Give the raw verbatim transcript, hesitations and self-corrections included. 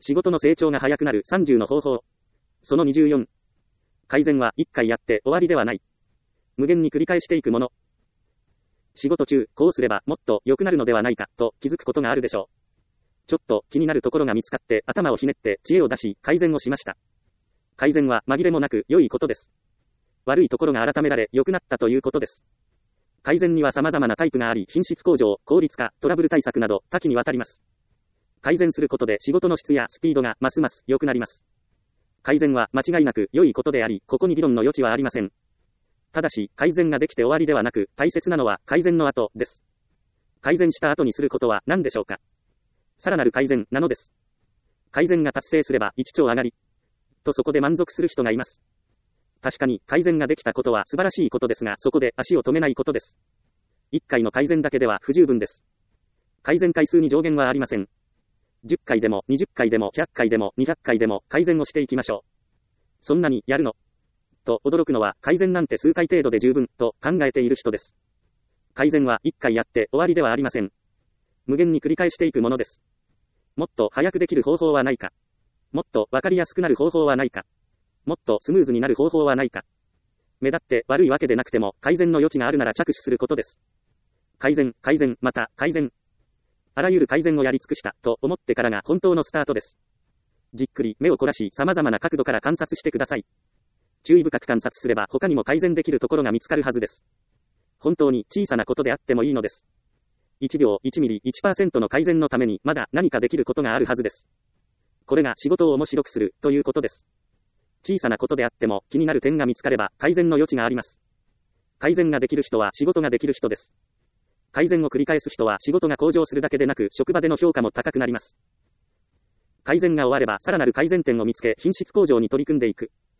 仕事の成長が早くなるさんじゅうの方法。そのにじゅうよん。改善はいっかいやって終わりではない。無限に繰り返していくもの。仕事中、こうすればもっと良くなるのではないか、と気づくことがあるでしょう。ちょっと気になるところが見つかって頭をひねって知恵を出し改善をしました。改善は紛れもなく良いことです。悪いところが改められ良くなったということです。改善には様々なタイプがあり、品質向上、効率化、トラブル対策など多岐にわたります。改善することで仕事の質やスピードがますます良くなります。改善は間違いなく良いことであり、ここに議論の余地はありません。ただし、改善ができて終わりではなく、大切なのは改善の後です。改善した後にすることは何でしょうか。さらなる改善なのです。改善が達成すれば一丁上がり。とそこで満足する人がいます。確かに改善ができたことは素晴らしいことですが、そこで足を止めないことです。いっかいの改善だけでは不十分です。改善回数に上限はありません。じゅっかいでもにじゅっかいでもひゃっかいでもにひゃっかいでも改善をしていきましょう。そんなにやるのと驚くのは、改善なんて数回程度で十分と考えている人です。改善はいっかいやって終わりではありません。無限に繰り返していくものです。もっと早くできる方法はないか。もっとわかりやすくなる方法はないか。もっとスムーズになる方法はないか。目立って悪いわけでなくても改善の余地があるなら着手することです。改善、改善、また改善。あらゆる改善をやり尽くしたと思ってからが本当のスタートです。じっくり目を凝らし様々な角度から観察してください。注意深く観察すれば他にも改善できるところが見つかるはずです。本当に小さなことであってもいいのです。いちびょう、いちミリ、いちパーセント の改善のためにまだ何かできることがあるはずです。これが仕事を面白くするということです。小さなことであっても気になる点が見つかれば改善の余地があります。改善ができる人は仕事ができる人です。改善を繰り返す人は仕事が向上するだけでなく職場での評価も高くなります。改善が終わればさらなる改善点を見つけ品質向上に取り組んでいく。